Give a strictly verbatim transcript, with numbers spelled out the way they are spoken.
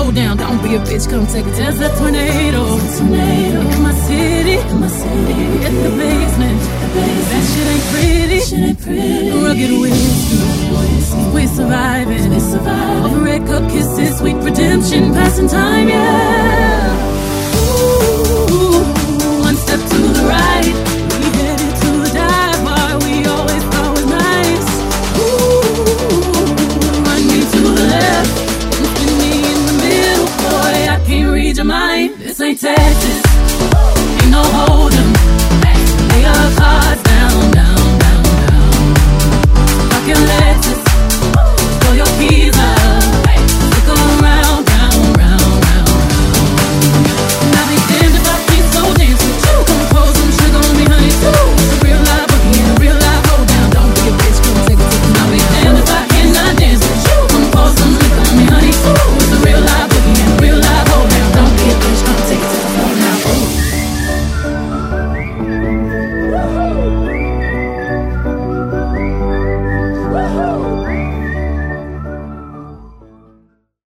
slow down, don't be a bitch, come take it. There's a tornado, tornado in my city, in my city. Hit the basement, the basement. That shit ain't pretty, shit ain't pretty. Rugged whiskey, we surviving, we surviving. Over red cup kisses, sweet redemption, passing time, yeah. Ooh, one step to the right, we headed to the dive bar we always thought was nice. Ooh, run me to the left, and spin me in the middle, boy, I can't read your mind. This ain't Texas, ain't no hold